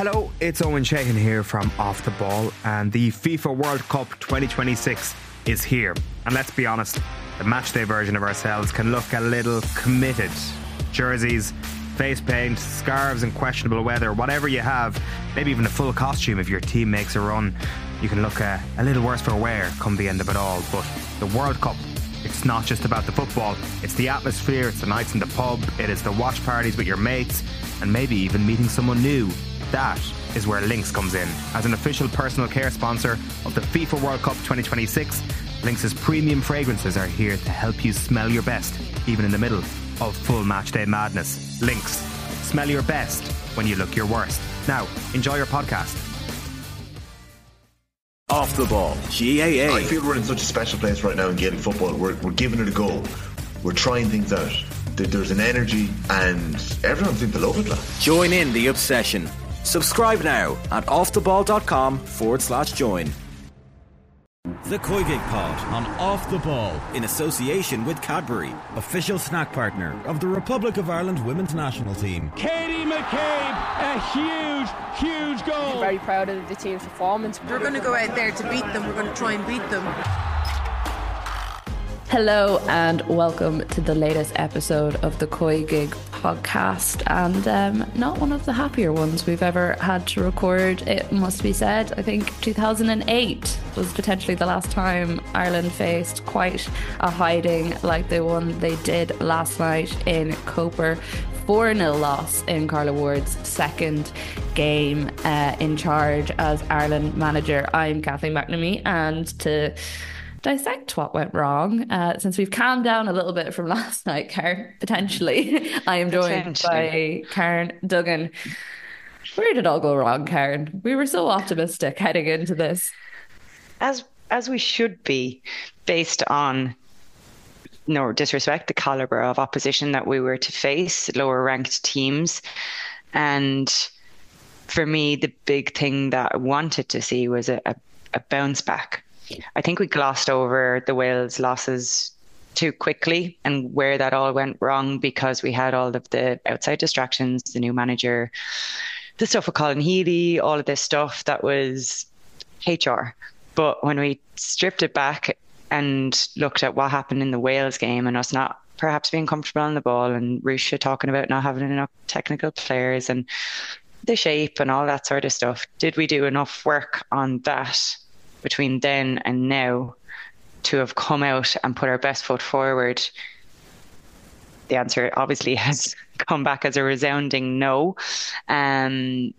Hello, it's Owen Sheehan here from Off the Ball, and the FIFA World Cup 2026 is here. And let's be honest, the matchday version of ourselves can look a little committed. Jerseys, face paint, scarves and questionable weather, whatever you have, maybe even a full costume if your team makes a run, you can look a little worse for wear come the end of it all. But the World Cup, it's not just about the football, it's the atmosphere, it's the nights in the pub, it is the watch parties with your mates, and maybe even meeting someone new. That is where Lynx comes in. As an official personal care sponsor of the FIFA World Cup 2026, Lynx's premium fragrances are here to help you smell your best, even in the middle of full matchday madness. Lynx, smell your best when you look your worst. Now, enjoy your podcast. Off the Ball, GAA. I feel we're in such a special place right now in Gaelic football. We're giving it a go. We're trying things out. There's an energy and everyone seems to love it. Join in the obsession. Subscribe now at offtheball.com/join. The Koi Gig Pod on Off the Ball In association with Cadbury, official snack partner of the Republic of Ireland women's national team. Katie McCabe, a huge goal. I'm very proud of the team's performance. We're going to go out there to beat them. We're going to try and beat them. Hello and welcome to the latest episode of the Koi Gig podcast, and not one of the happier ones we've ever had to record, it must be said. I think 2008 was potentially the last time Ireland faced quite a hiding like the one they did last night in Coper. 4-0 loss in Carla Ward's second game in charge as Ireland manager. I'm Kathleen McNamee, and to dissect what went wrong, since we've calmed down a little bit from last night, Karen, potentially, I am joined by Karen Duggan. Where did it all go wrong, Karen? We were so optimistic heading into this. As we should be, based on, no disrespect, the calibre of opposition that we were to face, lower ranked teams. And for me, the big thing that I wanted to see was a bounce back. I think we glossed over the Wales losses too quickly and where that all went wrong, because we had all of the outside distractions, the new manager, the stuff with Colin Healy, all of this stuff that was HR. But when we stripped it back and looked at what happened in the Wales game and us not perhaps being comfortable on the ball, and Rusha talking about not having enough technical players and the shape and all that sort of stuff, did we do enough work on that between then and now to have come out and put our best foot forward? The answer obviously has come back as a resounding no. The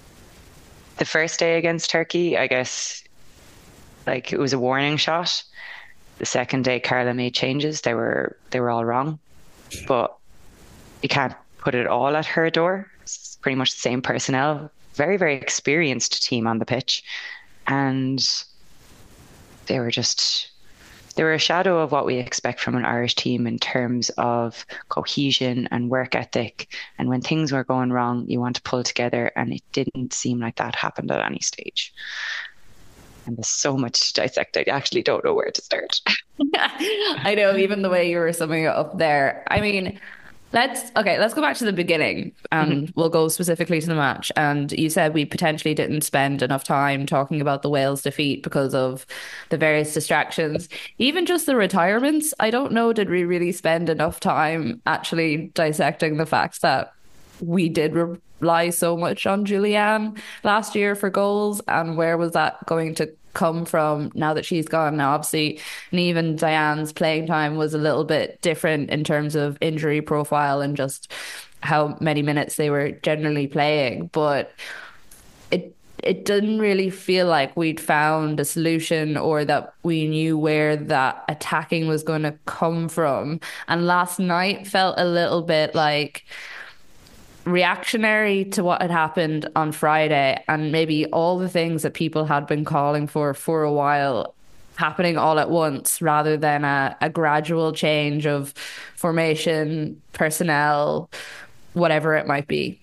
first day against Turkey, I guess, like, it was a warning shot. The second day, Carla made changes. They were all wrong, but you can't put it all at her door. It's pretty much the same personnel, very, very experienced team on the pitch, and they were a shadow of what we expect from an Irish team in terms of cohesion and work ethic. And when things were going wrong, you want to pull together, and it didn't seem like that happened at any stage. And there's so much to dissect, I actually don't know where to start. I know, even the way you were summing it up there. I mean, let's go back to the beginning, and we'll go specifically to the match. And you said we potentially didn't spend enough time talking about the Wales defeat because of the various distractions. Even just the retirements, I don't know, did we really spend enough time actually dissecting the fact that we did rely so much on Julianne last year for goals, and where was that going to come from now that she's gone? Now, obviously, Niamh and Diane's playing time was a little bit different in terms of injury profile and just how many minutes they were generally playing, but it didn't really feel like we'd found a solution or that we knew where that attacking was going to come from. And last night felt a little bit like reactionary to what had happened on Friday, and maybe all the things that people had been calling for a while happening all at once, rather than a gradual change of formation, personnel, whatever it might be.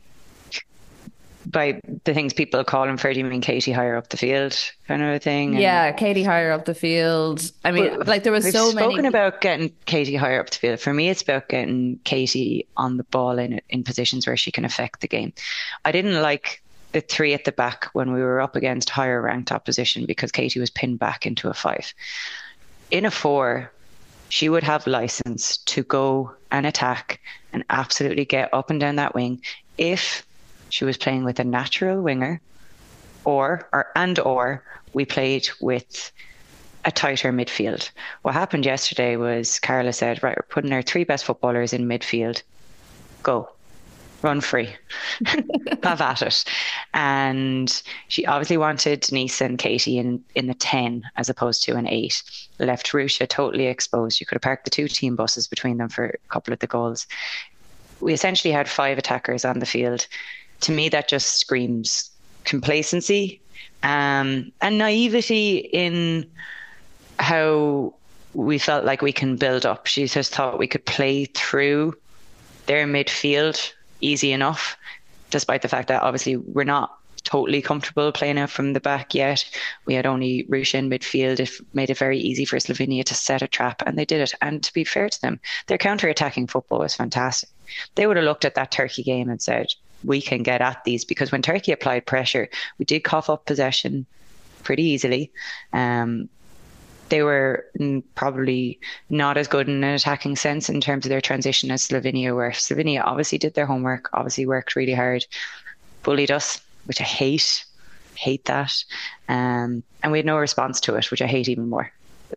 By the things people call him for, do you mean Katie higher up the field kind of a thing? Yeah, Katie higher up the field. I mean, like, there was so many. We've spoken about getting Katie higher up the field. For me, it's about getting Katie on the ball in positions where she can affect the game. I didn't like the 3 at the back when we were up against higher ranked opposition because Katie was pinned back into a 5. In a 4, she would have license to go and attack and absolutely get up and down that wing if she was playing with a natural winger or we played with a tighter midfield. What happened yesterday was Carla said, right, we're putting our 3 best footballers in midfield. Go. Run free. Have at it. And she obviously wanted Denise and Katie in the 10 as opposed to an 8. Left Rusha totally exposed. You could have parked the 2 team buses between them for a couple of the goals. We essentially had 5 attackers on the field. To me, that just screams complacency and naivety in how we felt like we can build up. She just thought we could play through their midfield easy enough, despite the fact that obviously we're not totally comfortable playing out from the back yet. We had only Rusha in midfield. It made it very easy for Slovenia to set a trap, and they did it. And to be fair to them, their counter-attacking football was fantastic. They would have looked at that Turkey game and said, we can get at these, because when Turkey applied pressure, we did cough up possession pretty easily. They were probably not as good in an attacking sense in terms of their transition as Slovenia were. Slovenia obviously did their homework, obviously worked really hard, bullied us, which I hate that. And we had no response to it, which I hate even more.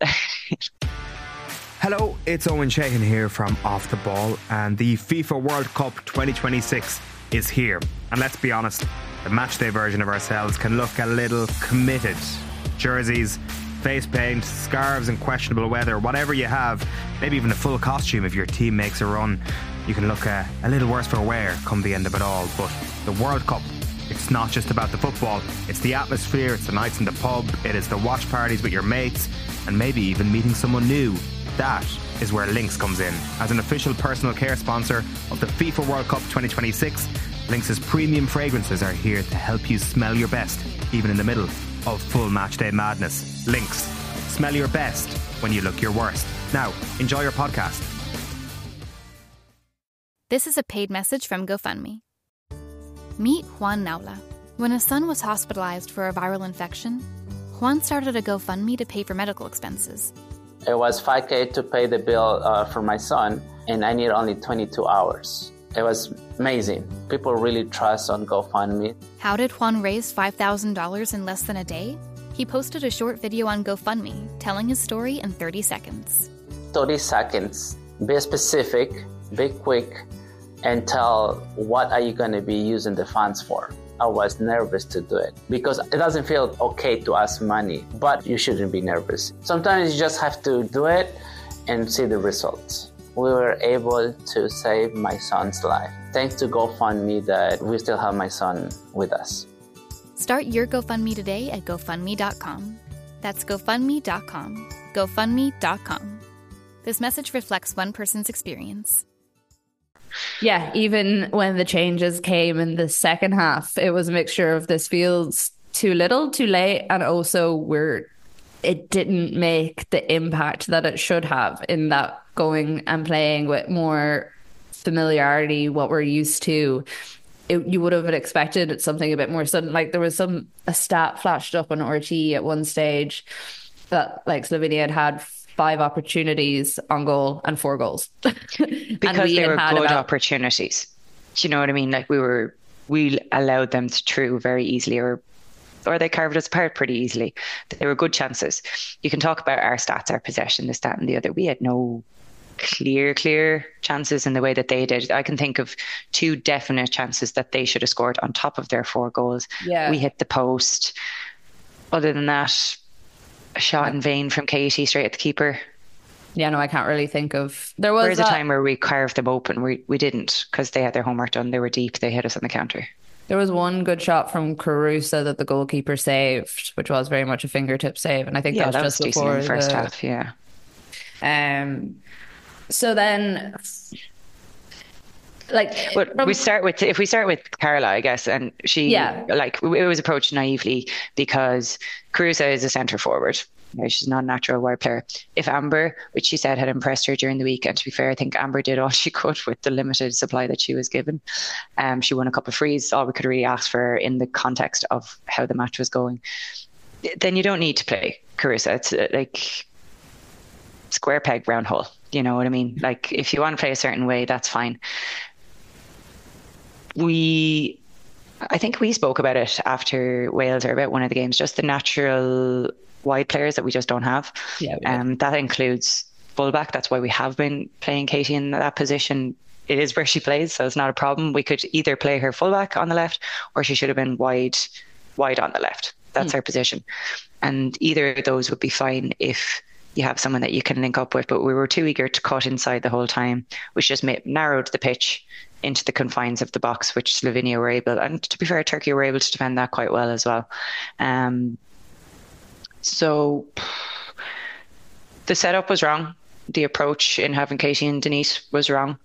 Hello, it's Owen Sheehan here from Off the Ball, and the FIFA World Cup 2026 is here. And let's be honest, the matchday version of ourselves can look a little committed. Jerseys, face paint, scarves and questionable weather, whatever you have, maybe even a full costume if your team makes a run, you can look a little worse for wear come the end of it all. But the World Cup, it's not just about the football, it's the atmosphere, it's the nights in the pub, it is the watch parties with your mates, and maybe even meeting someone new. That is where Lynx comes in. As an official personal care sponsor of the FIFA World Cup 2026, Lynx's premium fragrances are here to help you smell your best, even in the middle of full matchday madness. Lynx, smell your best when you look your worst. Now, enjoy your podcast. This is a paid message from GoFundMe. Meet Juan Naula. When his son was hospitalized for a viral infection, Juan started a GoFundMe to pay for medical expenses. It was $5,000 to pay the bill for my son, and I need only 22 hours. It was amazing. People really trust on GoFundMe. How did Juan raise $5,000 in less than a day? He posted a short video on GoFundMe telling his story in 30 seconds. 30 seconds. Be specific, be quick, and tell what are you going to be using the funds for. I was nervous to do it because it doesn't feel okay to ask money, but you shouldn't be nervous. Sometimes you just have to do it and see the results. We were able to save my son's life. Thanks to GoFundMe that we still have my son with us. Start your GoFundMe today at GoFundMe.com. That's GoFundMe.com. GoFundMe.com. This message reflects one person's experience. Yeah, even when the changes came in the second half, it was a mixture of this feels too little, too late, and also it didn't make the impact that it should have in that going and playing with more familiarity, what we're used to. You would have expected something a bit more sudden. Like there was a stat flashed up on RT at one stage that like Slovenia had 5 opportunities on goal and 4 goals. Because they were good opportunities. Do you know what I mean? Like we allowed them through very easily, or they carved us apart pretty easily. They were good chances. You can talk about our stats, our possession, this, that and the other. We had no clear chances in the way that they did. I can think of 2 definite chances that they should have scored on top of their 4 goals. Yeah. We hit the post. Other than that, a shot in vain from Katie straight at the keeper. Yeah, no, I can't really think of. There was a time where we carved them open. We didn't, because they had their homework done. They were deep. They hit us on the counter. There was one good shot from Caruso that the goalkeeper saved, which was very much a fingertip save, and I think that was just decent before in the first half. Yeah. So then, if we start with Carla, I guess, and she it was approached naively because Caruso is a centre forward. she's not a natural wide player. If Amber, which she said had impressed her during the week, and to be fair, I think Amber did all she could with the limited supply that she was given. She won a couple of frees, all we could really ask for her in the context of how the match was going. Then you don't need to play Carissa. It's like square peg, round hole. You know what I mean? Like, if you want to play a certain way, that's fine. I think we spoke about it after Wales, or about one of the games, just the natural wide players that we just don't have. Yeah, that includes fullback. That's why we have been playing Katie in that position. It is where she plays, so it's not a problem. We could either play her fullback on the left, or she should have been wide on the left. That's her position. And either of those would be fine if you have someone that you can link up with. But we were too eager to cut inside the whole time, which just narrowed the pitch into the confines of the box, which Slovenia were able, and to be fair, Turkey were able to defend that quite well as well. So the setup was wrong. The approach in having Katie and Denise was wrong.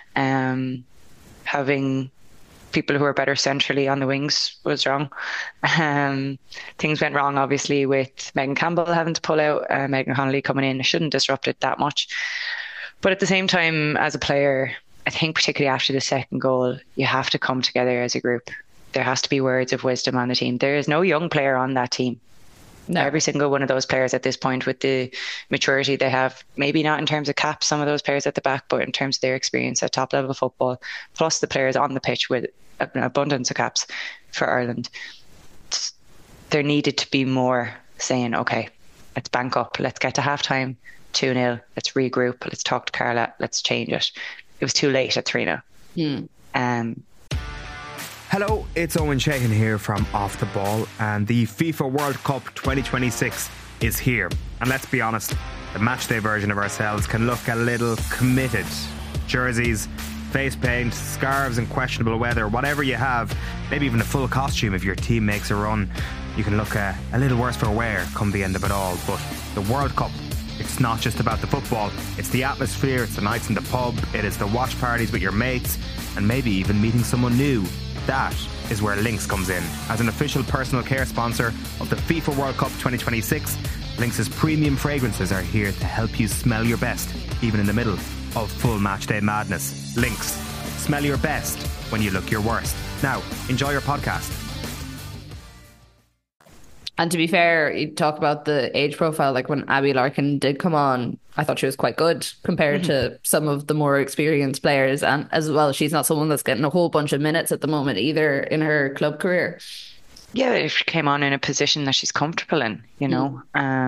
Having people who are better centrally on the wings was wrong. Things went wrong, obviously, with Megan Campbell having to pull out. Megan Connolly coming in shouldn't disrupt it that much. But at the same time, as a player, I think particularly after the second goal, you have to come together as a group. There has to be words of wisdom on the team. There is no young player on that team. No. Every single one of those players at this point, with the maturity they have, maybe not in terms of caps, some of those players at the back, but in terms of their experience at top level football, plus the players on the pitch with an abundance of caps for Ireland, there needed to be more saying, okay, let's bank up, let's get to halftime 2-0, let's regroup, let's talk to Carla, let's change it. It was too late at 3-0. Hello, it's Owen Sheehan here from Off the Ball, and the FIFA World Cup 2026 is here. And let's be honest, the matchday version of ourselves can look a little committed. Jerseys, face paint, scarves and questionable weather, whatever you have, maybe even a full costume if your team makes a run, you can look a little worse for wear come the end of it all. But the World Cup, it's not just about the football, it's the atmosphere, it's the nights in the pub, it is the watch parties with your mates, and maybe even meeting someone new. That is where Lynx comes in. As an official personal care sponsor of the FIFA World Cup 2026, Lynx's premium fragrances are here to help you smell your best, even in the middle of full matchday madness. Lynx, smell your best when you look your worst. Now, enjoy your podcast. And to be fair, you talk about the age profile, like when Abby Larkin did come on, I thought she was quite good compared to some of the more experienced players. And as well, she's not someone that's getting a whole bunch of minutes at the moment either in her club career. Yeah, she came on in a position that she's comfortable in, you know.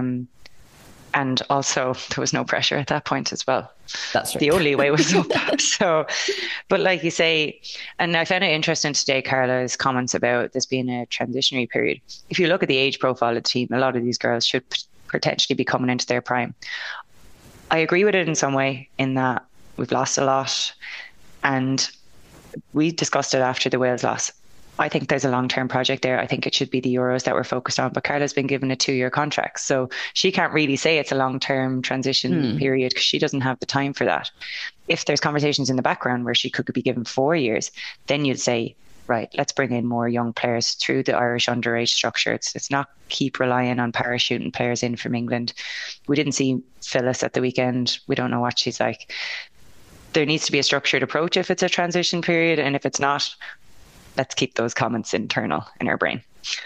And also there was no pressure at that point as well. That's true. The only way was up. So, but like you say, and I found it interesting today, Carla's comments about this being a transitionary period. If you look at the age profile of the team, a lot of these girls should potentially be coming into their prime. I agree with it in some way, in that we've lost a lot, and we discussed it after the Wales loss. I think there's a long-term project there. I think it should be the Euros that we're focused on. But Carla's been given a 2-year contract, so she can't really say it's a long-term transition period because she doesn't have the time for that. If there's conversations in the background where she could be given 4 years, then you'd say, right, let's bring in more young players through the Irish underage structure. It's not keep relying on parachuting players in from England. We didn't see Phyllis at the weekend. We don't know what she's like. There needs to be a structured approach if it's a transition period, and if it's not, let's keep those comments internal in our brain.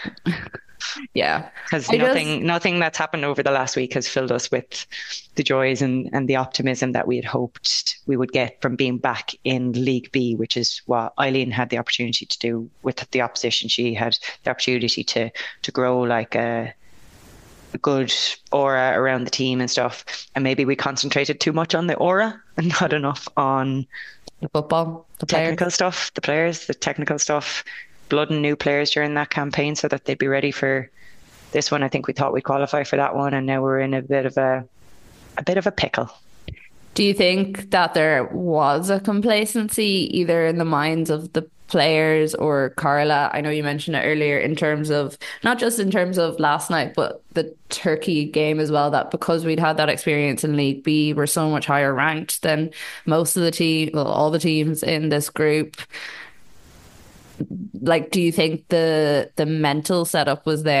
Yeah. Because nothing that's happened over the last week has filled us with the joys and the optimism that we had hoped we would get from being back in League B, which is what Eileen had the opportunity to do with the opposition. She had the opportunity to grow like a good aura around the team and stuff. And maybe we concentrated too much on the aura and not enough on the football, the technical stuff, the players, the technical stuff, blooding new players during that campaign so that they'd be ready for this one. I think we thought we'd qualify for that one, and now we're in a bit of a pickle. Do you think that there was a complacency either in the minds of the players or Carla? I know you mentioned it earlier in terms of, not just in terms of last night, but the Turkey game as well, that because we'd had that experience in League B, we're so much higher ranked than most of the team, well, all the teams in this group. Like, do you think the mental setup was there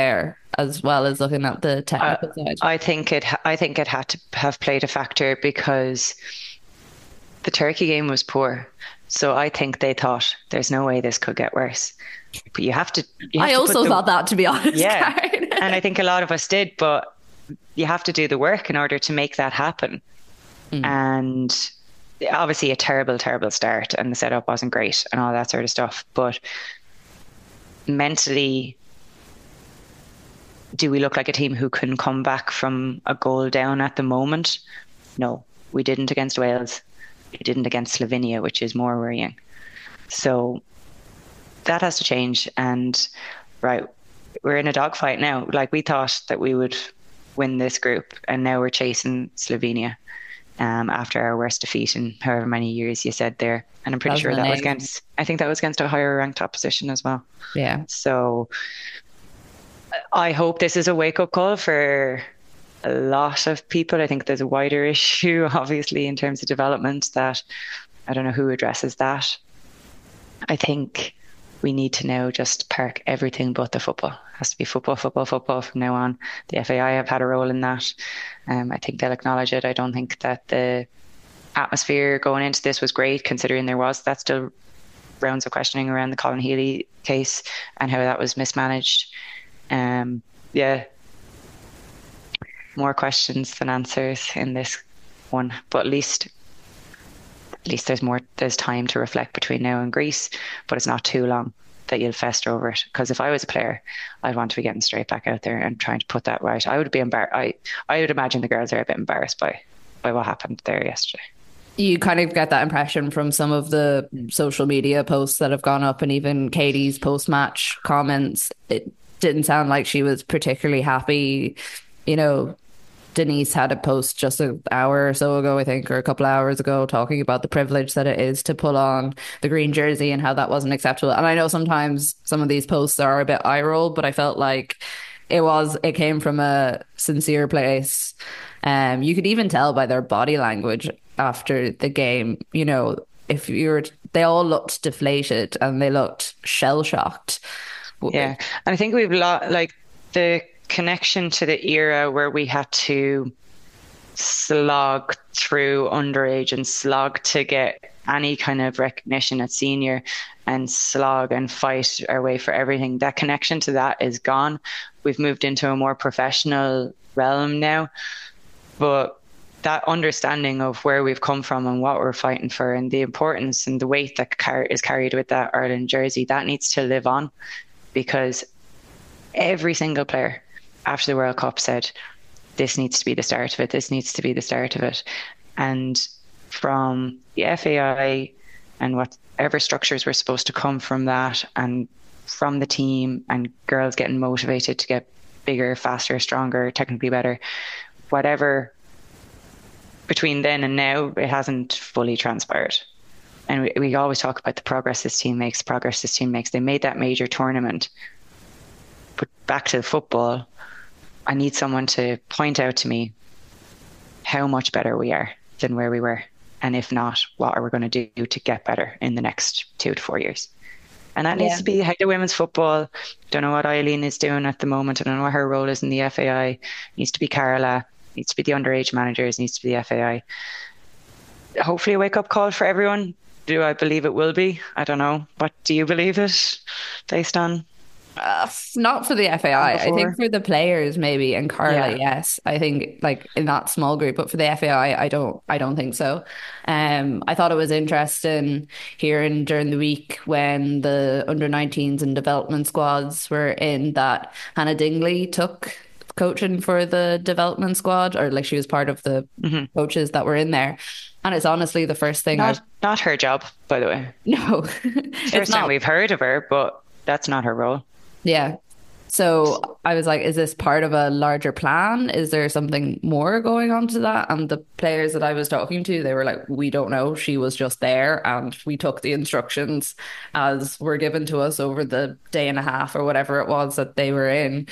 as well as looking at the technical side? I think it had to have played a factor because the Turkey game was poor. So I think they thought there's no way this could get worse. But you have to. I also thought that, to be honest. Yeah, and I think a lot of us did. But you have to do the work in order to make that happen. And obviously a terrible, terrible start, and the setup wasn't great and all that sort of stuff. But mentally, do we look like a team who can come back from a goal down at the moment? No, we didn't against Wales. We didn't against Slovenia, which is more worrying. So that has to change. And right, we're in a dogfight now. Like, we thought that we would win this group, and now we're chasing Slovenia. After our worst defeat in however many years you said there. And I'm pretty sure that was against, I think that was against a higher ranked opposition as well. Yeah. So I hope this is a wake up call for a lot of people. I think there's a wider issue, obviously, in terms of development, that I don't know who addresses that. I think we need to now just park everything but the football. It has to be football, football, football from now on. The FAI have had a role in that. I think they'll acknowledge it. I don't think that the atmosphere going into this was great, considering that's still rounds of questioning around the Colin Healy case and how that was mismanaged. More questions than answers in this one, but at least there's time to reflect between now and Greece, but it's not too long that you'll fester over it. Because if I was a player, I'd want to be getting straight back out there and trying to put that right. I would be embarrassed. I would imagine the girls are a bit embarrassed by what happened there yesterday. You kind of get that impression from some of the social media posts that have gone up, and even Katie's post-match comments. It didn't sound like she was particularly happy. You know, Denise had a post just an hour or so ago, I think, or a couple of hours ago, talking about the privilege that it is to put on the green jersey and how that wasn't acceptable. And I know sometimes some of these posts are a bit eye roll, but I felt like it came from a sincere place. You could even tell by their body language after the game, you know, they all looked deflated and they looked shell shocked. Yeah. And I think we've the connection to the era where we had to slog through underage and slog to get any kind of recognition at senior and slog and fight our way for everything. That connection to that is gone. We've moved into a more professional realm now, but that understanding of where we've come from and what we're fighting for and the importance and the weight that is carried with that Ireland jersey, that needs to live on, because every single player after the World Cup said, this needs to be the start of it. This needs to be the start of it. And from the FAI and whatever structures were supposed to come from that, and from the team and girls getting motivated to get bigger, faster, stronger, technically better, whatever, between then and now, it hasn't fully transpired. And we always talk about the progress this team makes. They made that major tournament. But back to the football, I need someone to point out to me how much better we are than where we were. And if not, what are we going to do to get better in the next 2 to 4 years? And that needs to be head of women's football. Don't know what Eileen is doing at the moment. I don't know what her role is in the FAI. It needs to be Carla. It needs to be the underage managers. It needs to be the FAI. Hopefully a wake-up call for everyone. Do I believe it will be? I don't know. But do you believe it based on... not for the FAI. I think for the players maybe, and Carla, yes. I think like in that small group, but for the FAI, I don't think so. I thought it was interesting hearing during the week when the under-19s and development squads were in that Hannah Dingley took coaching for the development squad, or like she was part of the coaches that were in there. And it's honestly the first thing. Not her job, by the way. No, first time we've heard of her, but that's not her role. Yeah. So I was like, is this part of a larger plan? Is there something more going on to that? And the players that I was talking to, they were like, we don't know. She was just there and we took the instructions as were given to us over the day and a half or whatever it was that they were in.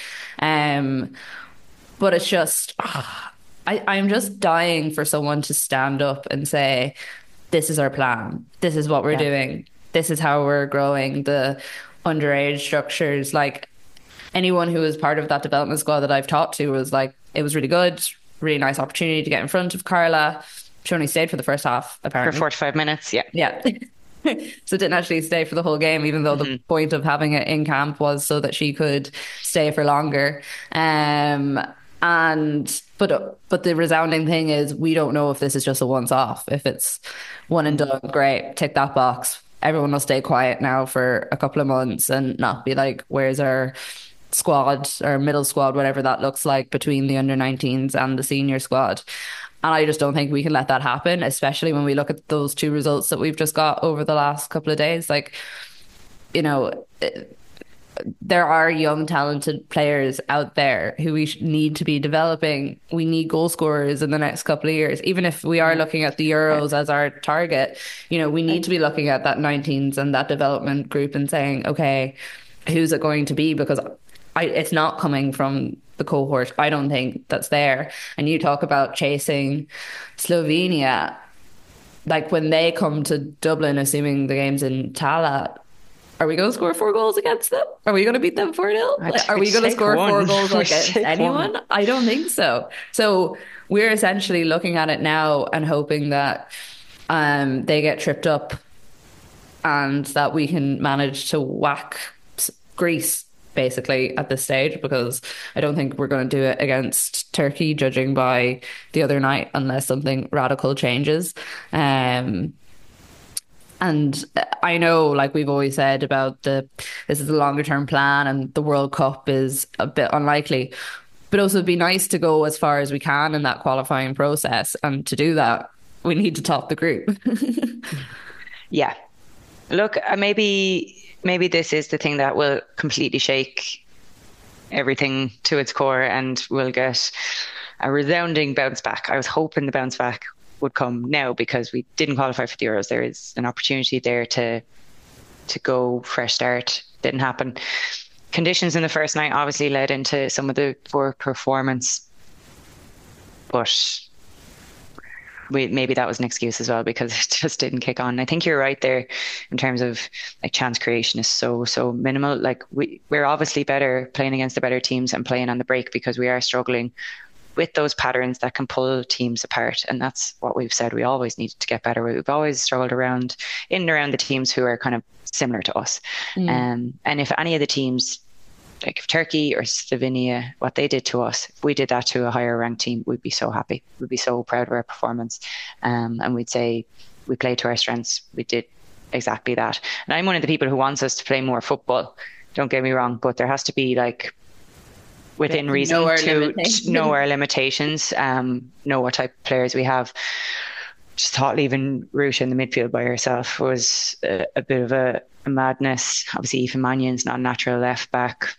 But it's just, I'm just dying for someone to stand up and say, this is our plan. This is what we're doing. This is how we're growing the underage structures. Like, anyone who was part of that development squad that I've talked to was like, it was really good, really nice opportunity to get in front of Carla. She only stayed for the first half, apparently. For 45 minutes, yeah. Yeah. So didn't actually stay for the whole game, even though the point of having it in camp was so that she could stay for longer. But the resounding thing is, we don't know if this is just a once off. If it's one and done, great, tick that box. Everyone will stay quiet now for a couple of months and not be like, where's our squad or middle squad, whatever that looks like, between the under-19s and the senior squad. And I just don't think we can let that happen, especially when we look at those 2 results that we've just got over the last couple of days. Like, you know, there are young, talented players out there who we need to be developing. We need goal scorers in the next couple of years. Even if we are looking at the Euros as our target, you know, we need to be looking at that 19s and that development group and saying, okay, who's it going to be? Because it's not coming from the cohort, I don't think, that's there. And you talk about chasing Slovenia, like when they come to Dublin, assuming the game's in Tallaght, are we going to score 4 goals against them? Are we going to beat them 4-0? Are we going to score 4 goals against anyone? I don't think so. So we're essentially looking at it now and hoping that they get tripped up and that we can manage to whack Greece basically at this stage, because I don't think we're going to do it against Turkey, judging by the other night, unless something radical changes. And I know, like we've always said about this is a longer term plan and the World Cup is a bit unlikely, but also it'd be nice to go as far as we can in that qualifying process. And to do that, we need to top the group. Yeah. Look, maybe this is the thing that will completely shake everything to its core and we'll get a resounding bounce back. I was hoping the bounce back would come now because we didn't qualify for the Euros. There is an opportunity there to go fresh start. Didn't happen. Conditions in the first night obviously led into some of the poor performance, but maybe that was an excuse as well because it just didn't kick on. I think you're right there in terms of like chance creation is so minimal. Like we're obviously better playing against the better teams and playing on the break because we are struggling with those patterns that can pull teams apart. And that's what we've said. We always need to get better. We've always struggled in and around the teams who are kind of similar to us. And if any of the teams, like if Turkey or Slovenia, what they did to us, if we did that to a higher ranked team, we'd be so happy. We'd be so proud of our performance. And we'd say we played to our strengths. We did exactly that. And I'm one of the people who wants us to play more football. Don't get me wrong, but there has to be like within reason to know our limitations, know what type of players we have. Just thought leaving Ruth in the midfield by herself was a bit of a madness. Obviously, Aoife Mannion's not a natural left back.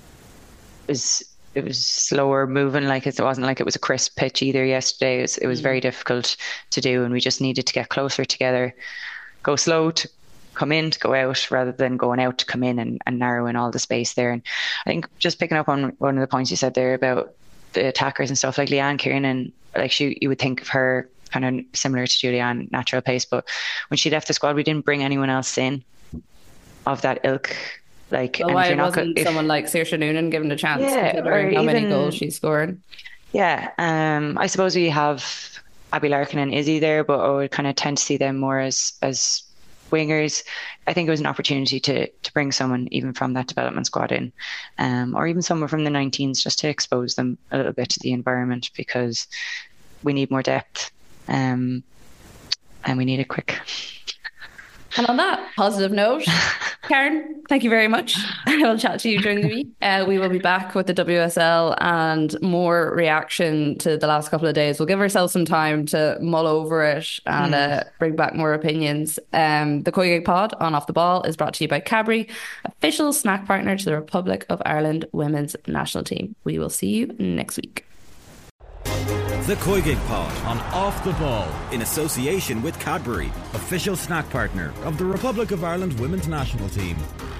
It was slower moving, like it wasn't like it was a crisp pitch either yesterday. It was very difficult to do, and we just needed to get closer together, go slow to come in, to go out, rather than going out to come in and narrow in all the space there. And I think just picking up on one of the points you said there about the attackers and stuff, like Leanne Kiernan, like you would think of her kind of similar to Julianne, natural pace, but when she left the squad, we didn't bring anyone else in of that ilk. Like, well, why wasn't someone like Saoirse Noonan given a chance, considering how many goals she scored? Yeah, I suppose we have Abby Larkin and Izzy there, but I would kind of tend to see them more as wingers. I think it was an opportunity to bring someone even from that development squad in, or even someone from the 19s, just to expose them a little bit to the environment, because we need more depth, and we need it quick. And on that positive note, Karen, thank you very much. I'll chat to you during the week. We will be back with the WSL and more reaction to the last couple of days. We'll give ourselves some time to mull over it and bring back more opinions. The COYGIG Pod on Off the Ball is brought to you by Cadbury, official snack partner to the Republic of Ireland women's national team. We will see you next week. The COYGIG Pod on Off the Ball, in association with Cadbury, official snack partner of the Republic of Ireland women's national team.